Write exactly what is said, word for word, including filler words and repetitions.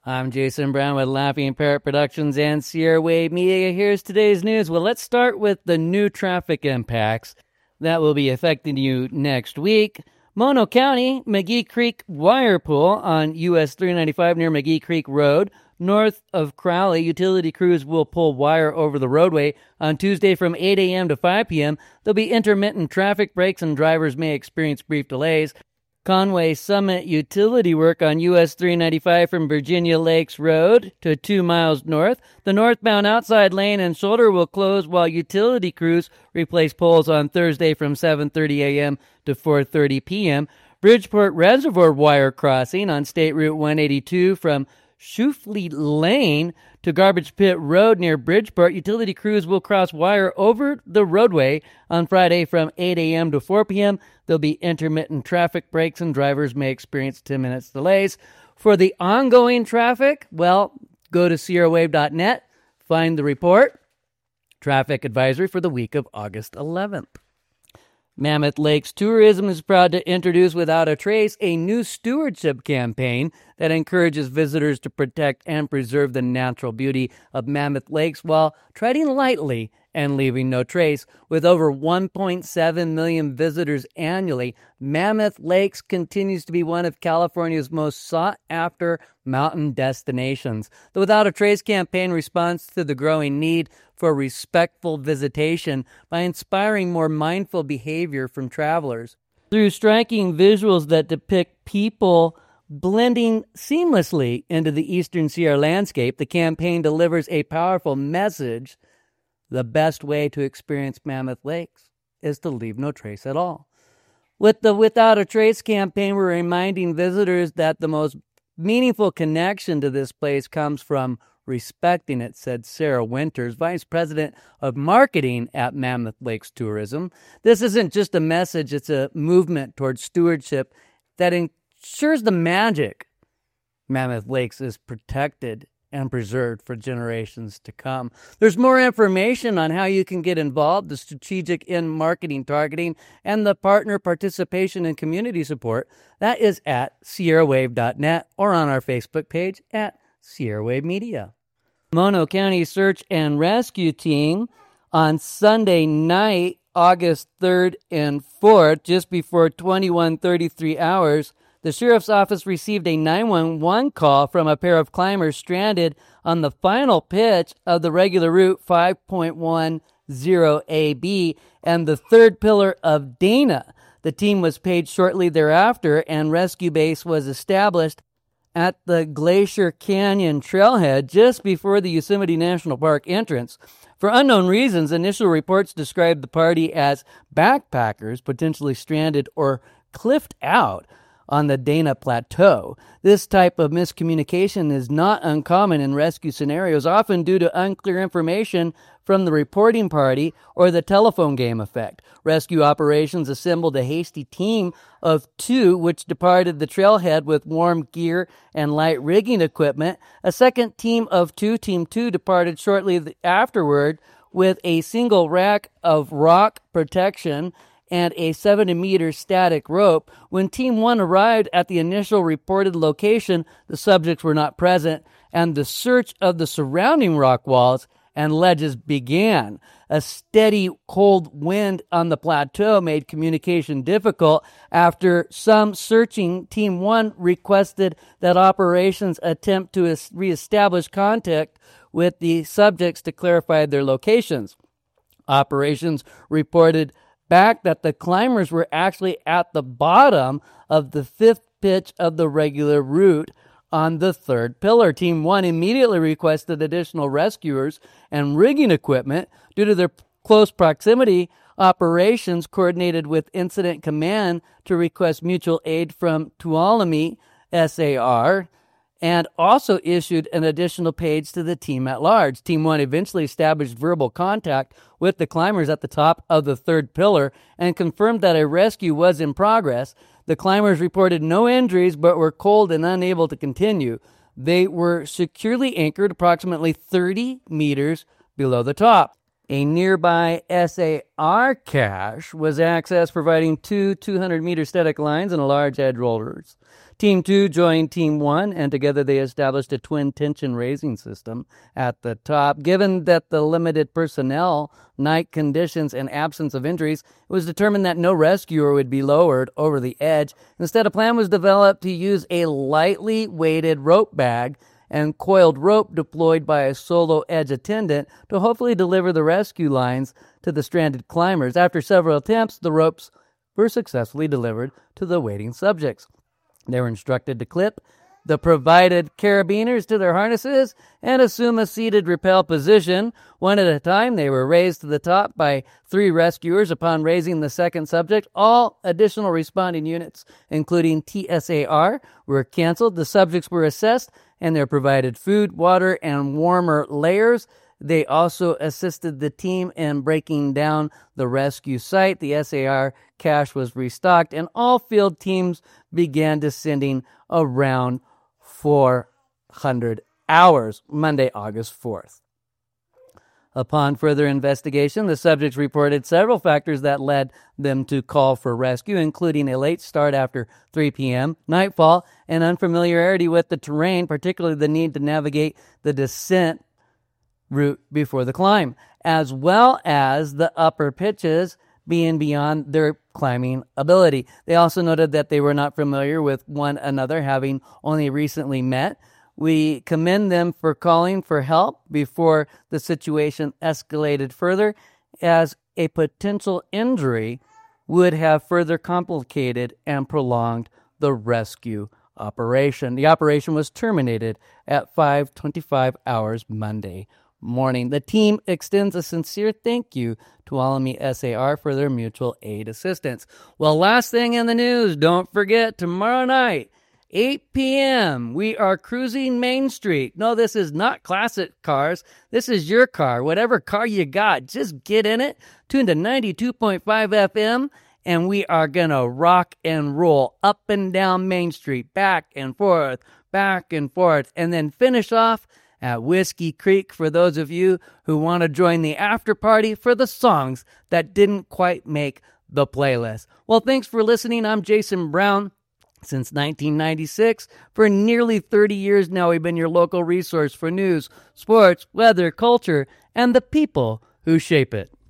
I'm Jason Brown with Laughing Parrot Productions and Sierra Wave Media. Here's today's news. Well, let's start with the new traffic impacts that will be affecting you next week. Mono County, McGee Creek wire pull on U S three ninety-five near McGee Creek Road. North of Crowley, utility crews will pull wire over the roadway on Tuesday from eight a.m. to five p.m. There'll be intermittent traffic breaks and drivers may experience brief delays. Conway Summit utility work on U S three ninety-five from Virginia Lakes Road to two miles north. The northbound outside lane and shoulder will close while utility crews replace poles on Thursday from seven thirty a.m. to four thirty p.m. Bridgeport Reservoir wire crossing on State Route one eighty-two from Shoofley Lane to Garbage Pit Road near Bridgeport. Utility crews will cross wire over the roadway on Friday from eight a.m. to four p.m. There'll be intermittent traffic breaks and drivers may experience ten minutes delays. For the ongoing traffic, well, go to sierra wave dot net, find the report. Traffic advisory for the week of August eleventh. Mammoth Lakes Tourism is proud to introduce Without a Trace, a new stewardship campaign that encourages visitors to protect and preserve the natural beauty of Mammoth Lakes while treading lightly and leaving no trace. With over one point seven million visitors annually, Mammoth Lakes continues to be one of California's most sought-after mountain destinations. The Without a Trace campaign responds to the growing need for respectful visitation by inspiring more mindful behavior from travelers. Through striking visuals that depict people blending seamlessly into the Eastern Sierra landscape, the campaign delivers a powerful message. The best way to experience Mammoth Lakes is to leave no trace at all. With the Without a Trace campaign, we're reminding visitors that the most meaningful connection to this place comes from respecting it, said Sarah Winters, Vice President of Marketing at Mammoth Lakes Tourism. This isn't just a message, it's a movement towards stewardship that ensures the magic Mammoth Lakes is protected and preserved for generations to come. There's more information on how you can get involved, the strategic in-marketing targeting, and the partner participation and community support. That is at sierra wave dot net or on our Facebook page at Sierra Wave Media. Mono County Search and Rescue Team on Sunday night, August third and fourth, just before twenty-one thirty-three hours, the Sheriff's Office received a nine one one call from a pair of climbers stranded on the final pitch of the regular route five point one zero A B and the third pillar of Dana. The team was paid shortly thereafter, and rescue base was established at the Glacier Canyon trailhead just before the Yosemite National Park entrance. For unknown reasons, initial reports described the party as backpackers potentially stranded or cliffed out on the Dana Plateau. This type of miscommunication is not uncommon in rescue scenarios, often due to unclear information from the reporting party or the telephone game effect. Rescue operations assembled a hasty team of two, which departed the trailhead with warm gear and light rigging equipment. A second team of two, Team two, departed shortly afterward with a single rack of rock protection and a seventy meter static rope. When Team one arrived at the initial reported location, the subjects were not present, and the search of the surrounding rock walls and ledges began. A steady, cold wind on the plateau made communication difficult. After some searching, Team one requested that operations attempt to reestablish contact with the subjects to clarify their locations. Operations reported back that the climbers were actually at the bottom of the fifth pitch of the regular route on the third pillar. Team one immediately requested additional rescuers and rigging equipment. Due to their close proximity, operations coordinated with Incident Command to request mutual aid from Tuolumne S A R and also issued an additional page to the team at large. Team one eventually established verbal contact with the climbers at the top of the third pillar and confirmed that a rescue was in progress. The climbers reported no injuries but were cold and unable to continue. They were securely anchored approximately thirty meters below the top. A nearby S A R cache was accessed, providing two two hundred meter static lines and a large edge rollers. Team two joined Team one, and together they established a twin tension raising system at the top. Given that the limited personnel, night conditions, and absence of injuries, it was determined that no rescuer would be lowered over the edge. Instead, a plan was developed to use a lightly weighted rope bag and coiled rope deployed by a solo edge attendant to hopefully deliver the rescue lines to the stranded climbers. After several attempts, the ropes were successfully delivered to the waiting subjects. They were instructed to clip the provided carabiners to their harnesses and assume a seated rappel position. One at a time, they were raised to the top by three rescuers. Upon raising the second subject, all additional responding units, including T S A R, were canceled. The subjects were assessed, and they're provided food, water, and warmer layers. They also assisted the team in breaking down the rescue site. The S A R cache was restocked, and all field teams began descending around four hundred hours, Monday, August fourth. Upon further investigation, the subjects reported several factors that led them to call for rescue, including a late start after three p.m., nightfall, and unfamiliarity with the terrain, particularly the need to navigate the descent route before the climb, as well as the upper pitches being beyond their climbing ability. They also noted that they were not familiar with one another, having only recently met. We commend them for calling for help before the situation escalated further, as a potential injury would have further complicated and prolonged the rescue operation. The operation was terminated at five twenty-five hours Monday morning. The team extends a sincere thank you to Alamy S A R for their mutual aid assistance. Well, last thing in the news, don't forget, tomorrow night, eight p.m., we are cruising Main Street. No, this is not classic cars. This is your car. Whatever car you got, just get in it, tune to ninety-two point five F M, and we are going to rock and roll up and down Main Street, back and forth, back and forth, and then finish off at Whiskey Creek for those of you who want to join the after party for the songs that didn't quite make the playlist. Well, thanks for listening. I'm Jason Brown. Since nineteen ninety-six, for nearly thirty years now, we've been your local resource for news, sports, weather, culture, and the people who shape it.